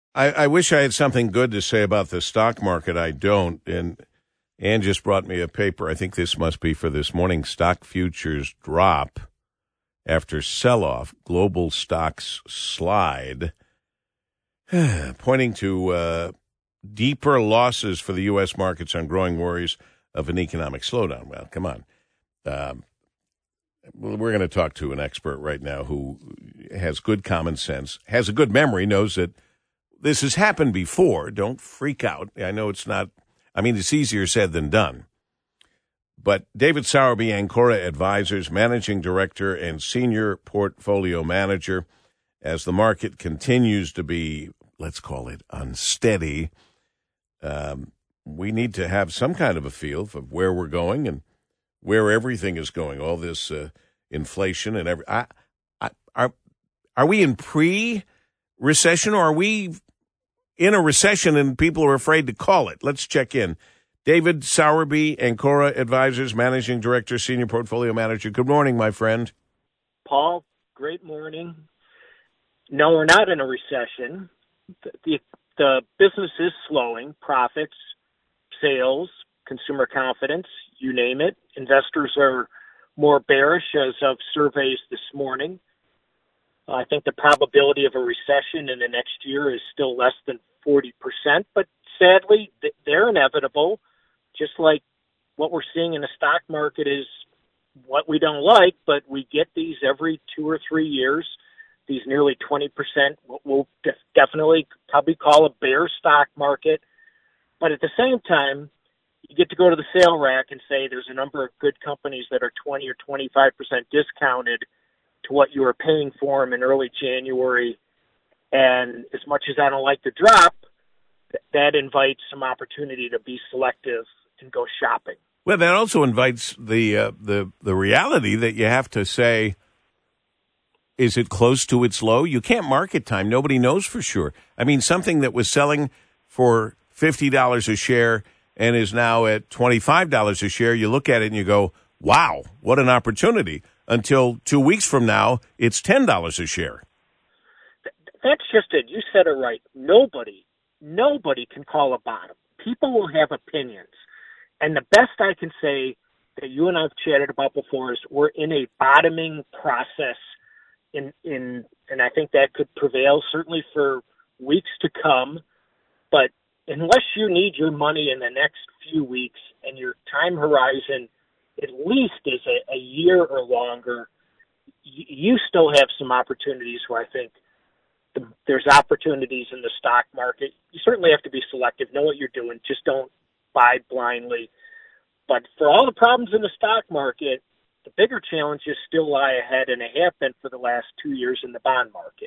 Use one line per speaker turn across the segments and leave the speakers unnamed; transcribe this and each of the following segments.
I wish I had something good to say about the stock market. I don't. And Ann just brought me a paper. I think this must be for this morning. Stock futures drop after sell-off. Global stocks slide, pointing to deeper losses for the U.S. markets on growing worries of an economic slowdown. Well, come on. We're going to talk to an expert right now who has good common sense, has a good memory, knows that this has happened before. Don't freak out. I know it's not, it's easier said than done. But David Sowerby, Ancora Advisors, Managing Director and Senior Portfolio Manager, as the market continues to be, let's call it, unsteady, we need to have some kind of a feel for where we're going and where everything is going, all this inflation and are we in pre-recession or are we in a recession and people are afraid to call it? Let's check in. David Sowerby, Ancora Advisors, Managing Director, Senior Portfolio Manager. Good morning, my friend.
Paul, great morning. No, we're not in a recession. The business is slowing. Profits, sales, consumer confidence, you name it. Investors are more bearish as of surveys this morning. I think the probability of a recession in the next year is still less than 40%, but sadly, they're inevitable. Just like what we're seeing in the stock market is what we don't like, but we get these every 2 or 3 years, these nearly 20%, what we'll definitely probably call a bear stock market. But at the same time, you get to go to the sale rack and say there's a number of good companies that are 20 or 25% discounted to what you were paying for them in early January. And as much as I don't like the drop, that invites some opportunity to be selective and go shopping.
Well, that also invites the reality that you have to say, is it close to its low? You can't market time. Nobody knows for sure. Something that was selling for $50 a share and is now at $25 a share, you look at it and you go, wow, what an opportunity. Until 2 weeks from now, it's $10 a share.
That's just it. You said it right. Nobody can call a bottom. People will have opinions. And the best I can say that you and I have chatted about before is we're in a bottoming process and I think that could prevail certainly for weeks to come. But unless you need your money in the next few weeks and your time horizon at least is a year or longer, you still have some opportunities where I think there's opportunities in the stock market. You certainly have to be selective, know what you're doing, just don't buy blindly. But for all the problems in the stock market, the bigger challenges still lie ahead, and they have been for the last 2 years in the bond market.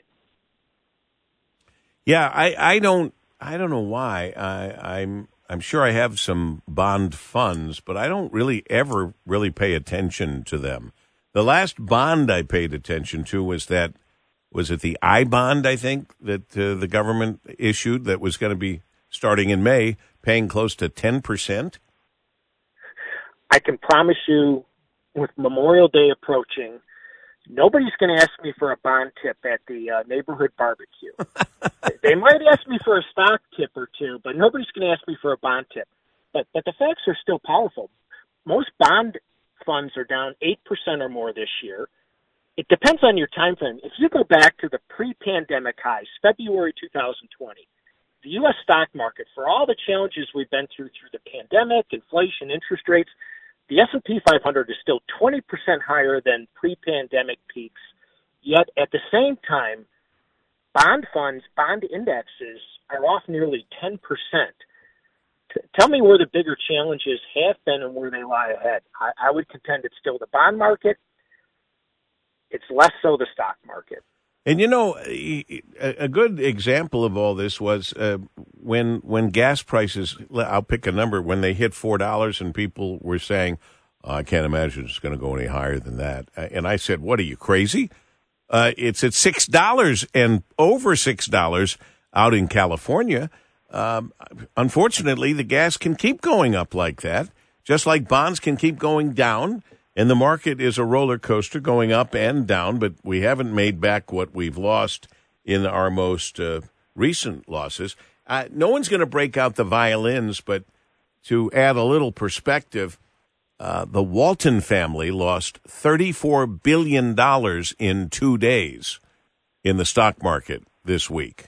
Yeah, I don't know why. I'm sure I have some bond funds, but I don't ever really pay attention to them. The last bond I paid attention to was it the I bond, I think, that the government issued that was going to be starting in May, paying close to 10%?
I can promise you, with Memorial Day approaching, nobody's going to ask me for a bond tip at the neighborhood barbecue. They might ask me for a stock tip or two, but nobody's going to ask me for a bond tip. But the facts are still powerful. Most bond funds are down 8% or more this year. It depends on your time frame. If you go back to the pre-pandemic highs, February 2020, the U.S. stock market, for all the challenges we've been through the pandemic, inflation, interest rates, the S&P 500 is still 20% higher than pre-pandemic peaks. Yet at the same time, bond funds, bond indexes are off nearly 10%. Tell me where the bigger challenges have been and where they lie ahead. I would contend it's still the bond market. It's less so the stock market.
And, a good example of all this was when gas prices, I'll pick a number, when they hit $4 and people were saying, I can't imagine it's going to go any higher than that. And I said, what, are you crazy? It's at $6 and over $6 out in California. Unfortunately, the gas can keep going up like that, just like bonds can keep going down. And the market is a roller coaster going up and down, but we haven't made back what we've lost in our most recent losses. No one's going to break out the violins, but to add a little perspective, the Walton family lost $34 billion in 2 days in the stock market this week.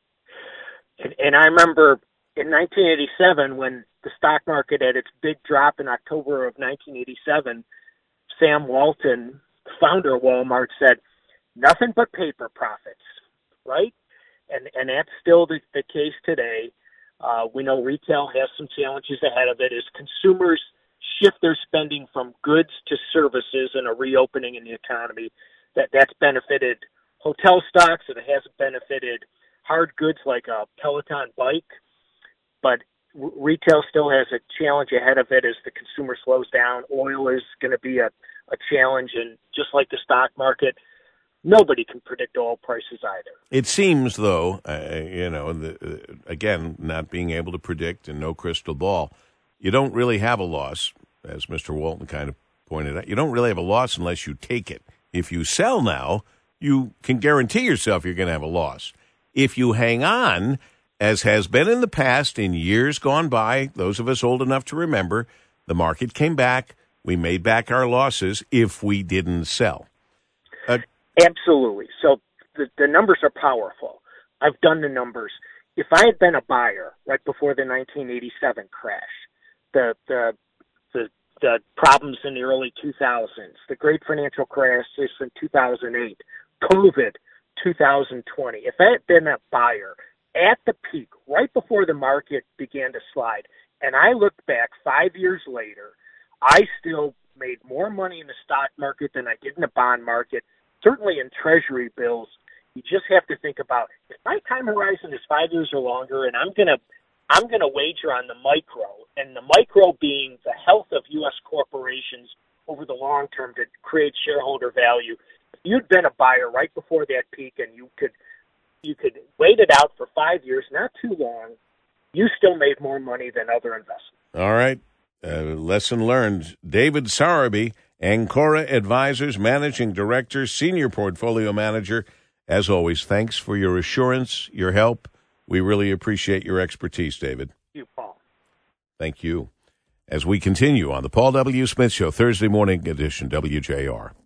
And I remember in 1987, when the stock market had its big drop in October of 1987, Sam Walton, founder of Walmart, said, nothing but paper profits, right? And that's still the case today. We know retail has some challenges ahead of it as consumers shift their spending from goods to services in a reopening in the economy. That's benefited hotel stocks, and it hasn't benefited hard goods like a Peloton bike. But retail still has a challenge ahead of it as the consumer slows down. Oil is going to be a challenge, and just like the stock market, nobody can predict oil prices either.
It seems, though, again, not being able to predict and no crystal ball, you don't really have a loss, as Mr. Walton kind of pointed out. You don't really have a loss unless you take it. If you sell now, you can guarantee yourself you're going to have a loss. If you hang on, as has been in the past in years gone by, those of us old enough to remember, the market came back. We made back our losses if we didn't sell.
Absolutely. So the numbers are powerful. I've done the numbers. If I had been a buyer right before the 1987 crash, the problems in the early 2000s, the great financial crisis in 2008, COVID 2020, if I had been a buyer at the peak right before the market began to slide, and I looked back 5 years later, I still made more money in the stock market than I did in the bond market. Certainly in treasury bills, you just have to think about, if my time horizon is 5 years or longer, and I'm gonna wager on the micro, and the micro being the health of U.S. corporations over the long term to create shareholder value. If you'd been a buyer right before that peak, and you could wait it out for 5 years, not too long, you still made more money than other investors.
All right, lesson learned. David Sowerby, Ancora Advisors, Managing Director, Senior Portfolio Manager. As always, thanks for your assurance, your help. We really appreciate your expertise, David.
Thank you, Paul.
Thank you. As we continue on the Paul W. Smith Show, Thursday morning edition, WJR.